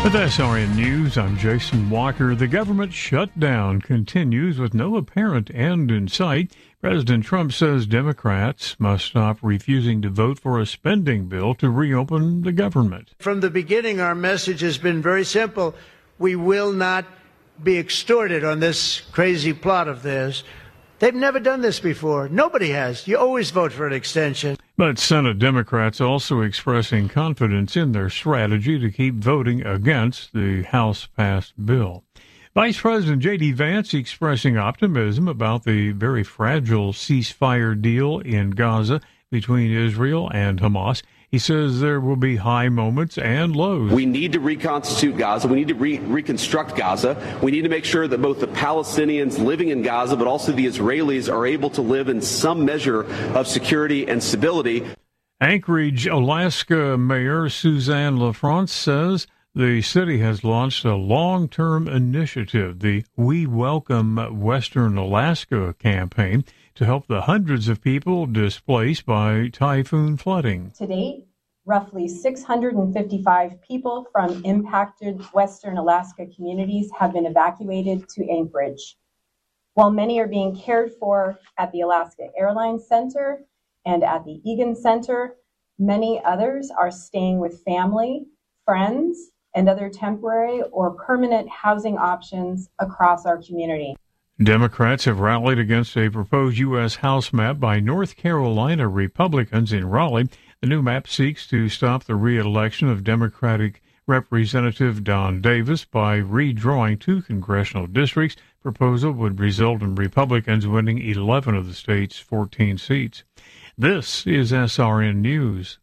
With SRN News, I'm Jason Walker. The government shutdown continues with no apparent end in sight. President Trump says Democrats must stop refusing to vote for a spending bill to reopen the government. From the beginning, our message has been very simple. We will not be extorted on this crazy plot of theirs. They've never done this before. Nobody has. You always vote for an extension. But Senate Democrats also expressing confidence in their strategy to keep voting against the House-passed bill. Vice President J.D. Vance expressing optimism about the very fragile ceasefire deal in Gaza between Israel and Hamas. He says there will be high moments and lows. We need to reconstitute Gaza. We need to reconstruct Gaza. We need to make sure that both the Palestinians living in Gaza, but also the Israelis, are able to live in some measure of security and stability. Anchorage, Alaska Mayor Suzanne LaFrance says the city has launched a long-term initiative, the We Welcome Western Alaska campaign, to help the hundreds of people displaced by typhoon flooding. To date, roughly 655 people from impacted Western Alaska communities have been evacuated to Anchorage. While many are being cared for at the Alaska Airlines Center and at the Egan Center, many others are staying with family, friends, and other temporary or permanent housing options across our community. Democrats have rallied against a proposed U.S. House map by North Carolina Republicans in Raleigh. The new map seeks to stop the re-election of Democratic Representative Don Davis by redrawing 2 congressional districts. Proposal would result in Republicans winning 11 of the state's 14 seats. This is SRN News.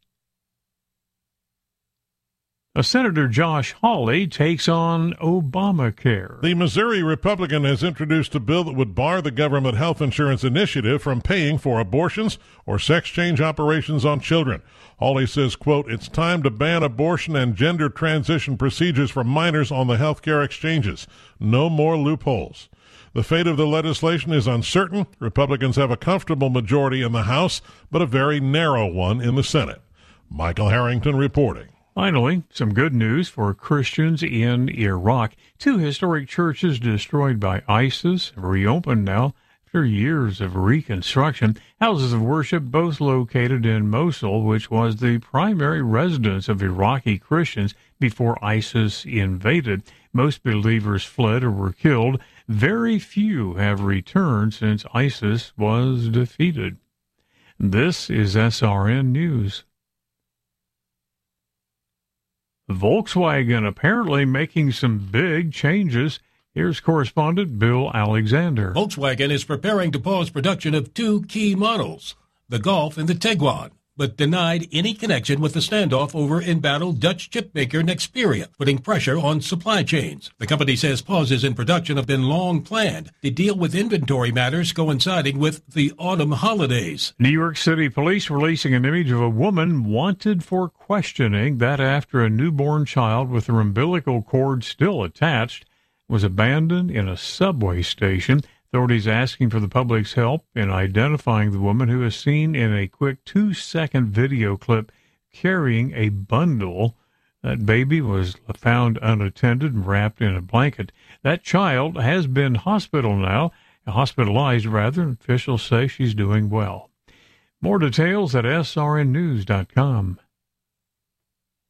Senator Josh Hawley takes on Obamacare. The Missouri Republican has introduced a bill that would bar the government health insurance initiative from paying for abortions or sex change operations on children. Hawley says, quote, "It's time to ban abortion and gender transition procedures for minors on the health care exchanges. No more loopholes." The fate of the legislation is uncertain. Republicans have a comfortable majority in the House, but a very narrow one in the Senate. Michael Harrington reporting. Finally, some good news for Christians in Iraq. 2 historic churches destroyed by ISIS have reopened now after years of reconstruction. Houses of worship both located in Mosul, which was the primary residence of Iraqi Christians before ISIS invaded. Most believers fled or were killed. Very few have returned since ISIS was defeated. This is SRN News. Volkswagen apparently making some big changes. Here's correspondent Bill Alexander. Volkswagen is preparing to pause production of 2 key models, the Golf and the Tiguan, but denied any connection with the standoff over embattled Dutch chipmaker Nexperia, putting pressure on supply chains. The company says pauses in production have been long planned to deal with inventory matters coinciding with the autumn holidays. New York City police releasing an image of a woman wanted for questioning that after a newborn child with her umbilical cord still attached was abandoned in a subway station. Authorities asking for the public's help in identifying the woman who is seen in a quick 2-second video clip carrying a bundle. That baby was found unattended and wrapped in a blanket. That child has been hospitalized, and officials say she's doing well. More details at srnnews.com.